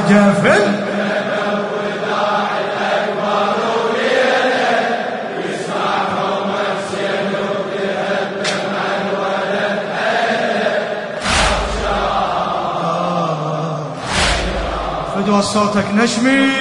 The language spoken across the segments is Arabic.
تتراجى في فدوى صوتك نشمي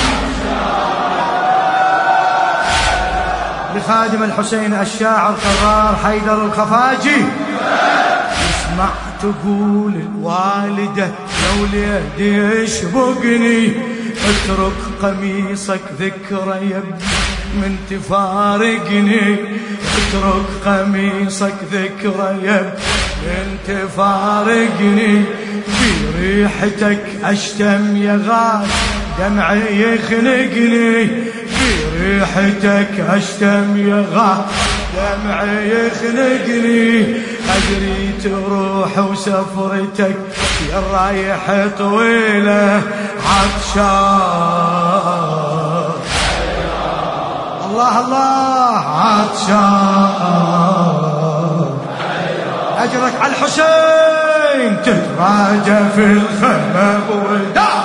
لخادم الحسين الشاعر قرار حيدر الخفاجي. اسمع تقول الوالدة يا وليدي يشبقني اترك قميصك ذكرى يا ابني من تفارقني اترك قميصك ذكرى يا ابني من تفارقني بريحتك اشتم يا غالي دمعي يخنقني بريحتك اشتم يا غالي دمعي يخنقني أدري تروح وسفرتك يا رايح طويلة عطشان الله الله عطشان أجرك على الحسين تتراجى في الخيمة بولدان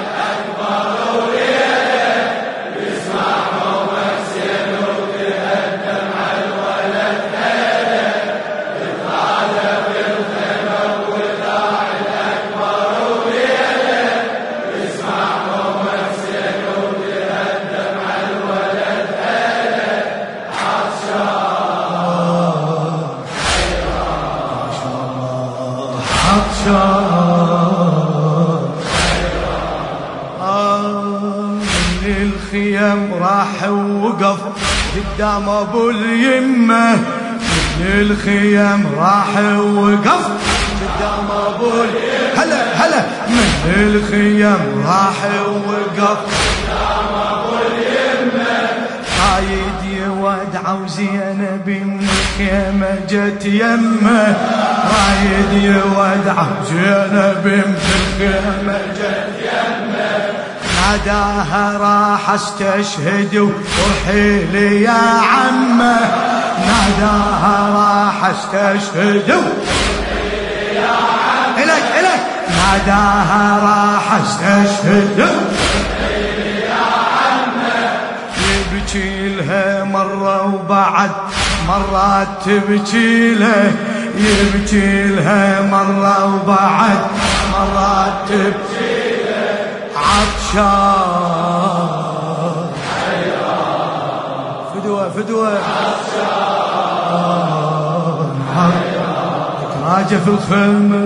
من الخيم راح وقف قدام ابو اليمه من الخيم راح وقف قدام ابو هلا هلا من الخيم راح وقف قدام ابو اليمه قايد يودع وزينب من الخيمه جت يمه قايد يودع زينب من الخيمه جت يمه ناداها راح استشهد وروحي لي يا عمه ناداها راح استشهد وروحي لي يا عمه إلك إلك ناداها راح استشهد وروحي لي يا عمه يبكي لها مره وبعد مرات تبكي له يبكي لها مره وبعد مرات تبكي عطشان فدوة فدوة عطشان تتراجى في الخيمة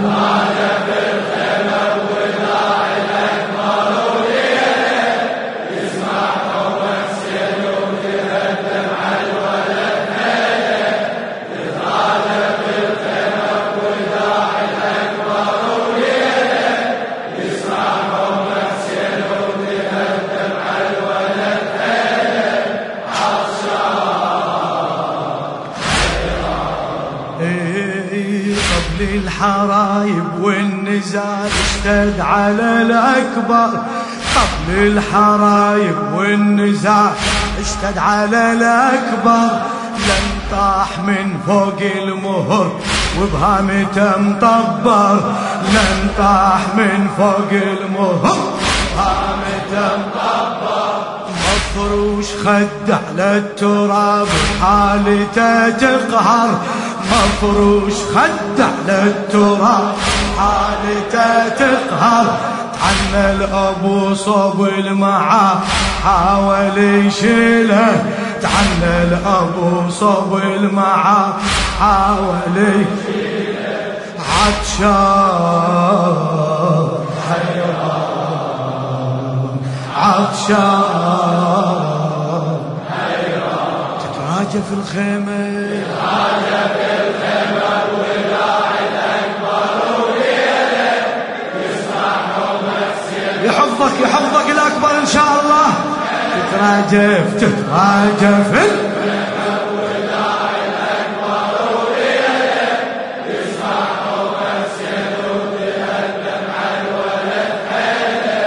وداعي الأكبر وليلة يسمع حبك سيدك تهدم على الولد هيلة تتراجى في الخيمة وداعي الأكبر وليلة يسمع الحرايب والنزال اشتد على الأكبر قبل الحرايب والنزال اشتد على الأكبر لن طاح من فوق المهر وبهامته مطبر لن طاح من فوق المهر وبهامته مطبر مفروش خد على التراب حالته تقهر مفروش خد على التراب حالته تقهر عنا الابو صوب المعاه حاول يشيله عنا الابو صوب المعاه حاول يشيله عطشان حيران عطشان حيران تتراجى في الخيمه يحفظك الأكبر إن شاء الله تتراجف تتراجف وداعي الأكبر وليلة يسمع حبك سيدك تهدم على الولد هيلة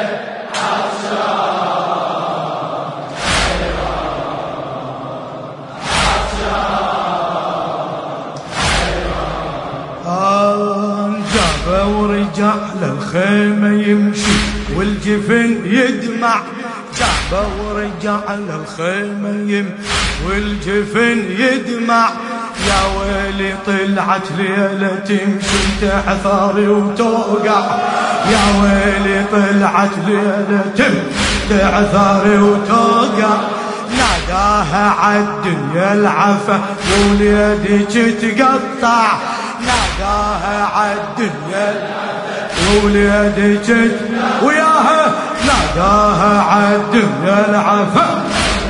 عطشان جابه ورجع للخيمة يمشي والجفن يدمع جابه ورجع للخيمة والجفن يدمع يا ويلي طلعت ليلة تمشي تعثر وتوقع يا ويلي طلعت ليلة تعثر وتوقع ناداها عالدنيا العفا ووليدك تقطع ناداها عالدنيا العفا ووليدك وياها ناداها عالدنيا العفا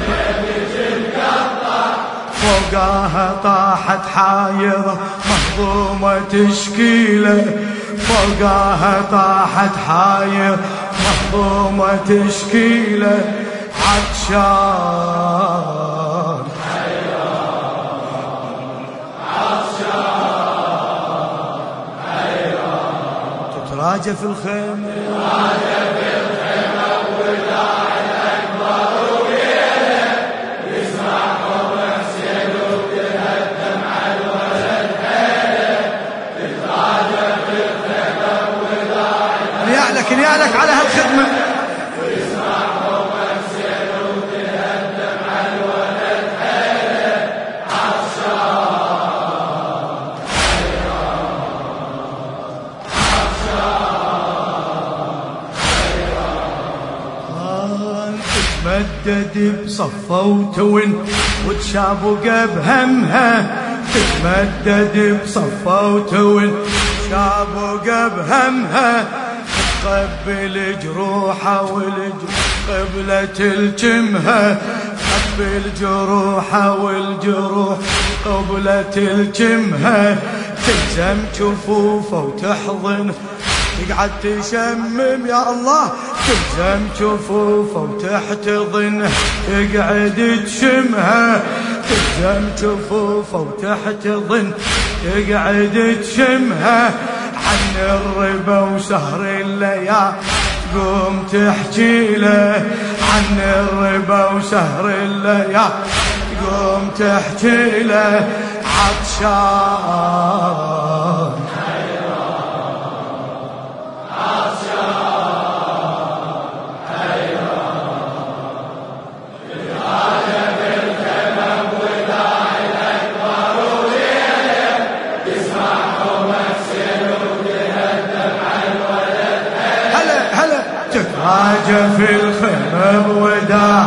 فوقاها طاحت حايرة مهضومة تشكيله فوقاها طاحت حايرة مهضومة تشكيله عطشان تتراجى في الخيمة وداع الأكبر وبيده يسمعهم حسين وتهدم على الولد حيله تتراجى في الخيمة وداع نيالك على هالخدمة ويسمعهم حسين وتهدم على الولد حيله تتمدد بصفه وتون وتشابق بهمها تتمدد بصفه وتون وتشابق بهمها تقبل جروحها قبلة الجمها تقبل جروحها والجروح قبلة الجمها تلزم جفوفه وتحضن تقعد تشمم يا الله تلزم جفوفه وتحتضنه تقعد تشمها تلزم جفوفه وتحتضن تقعد تشمها عن الربا وسهر الليالي تقوم تحكي له عن الربا وسهر الليالي تقوم تحكي له عطشان تتراجى في الخيمة بوداع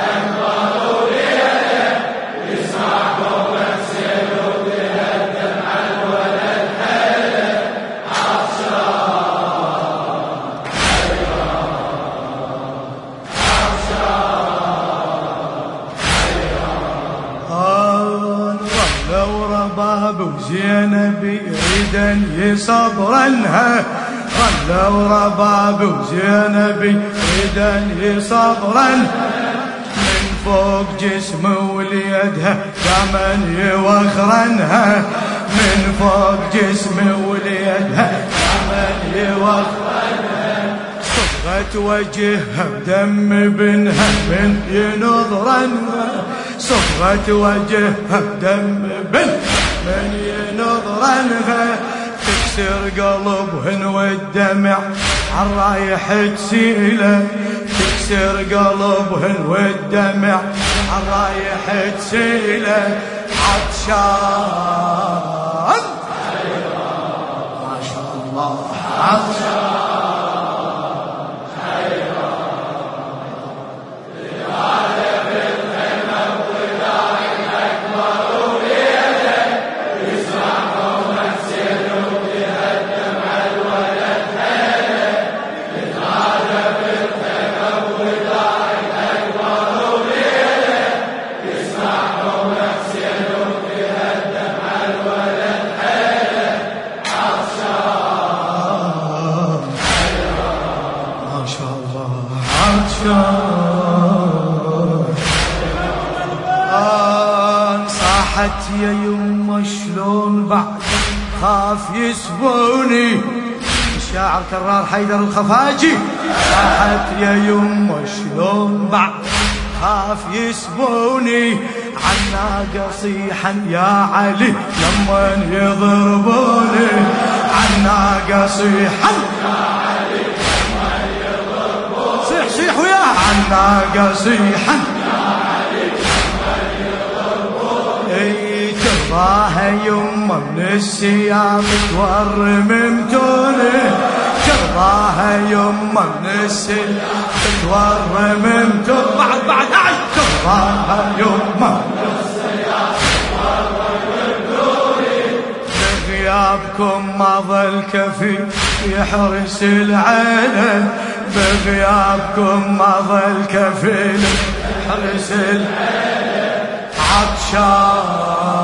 يسمعهم حسين وتهدم على الولد حيله رملة ورباب وزينب يريدن يصبرنها رملة ورباب وزينب يريدن يصبرن من فوق جسم وليدها دامن يوخرنها من فوق جسم وليدها دامن يوخرنها صبغت وجهها بدم بنها من ينظرنها صبغت وجهها بدم بنها من ينظرنها تكسر قلبهن والدمع عالرايح تسيله تكسر قلبهن والدمع عالرايح تسيله عطشان ما شاء الله عطشان صاحت يا يما شلون بعد خاف يسبوني الشاعر كرار حيدر الخفاجي صاحت يا يما شلون بعد خاف يسبوني عالناقة صيحا يا علي لما يضربوني عالناقة صيحا يا علي لما يضربوني الناقة صيحا ترضاها يمه من السياق تورم متونه ترضاها يمه من السياق تورم متونه بعد ترضاها يمه من السياق تورم متونه بغيابكم ما ظل كفي يحرس العين بغيابكم ما ظل كفي يحرس العين عطشان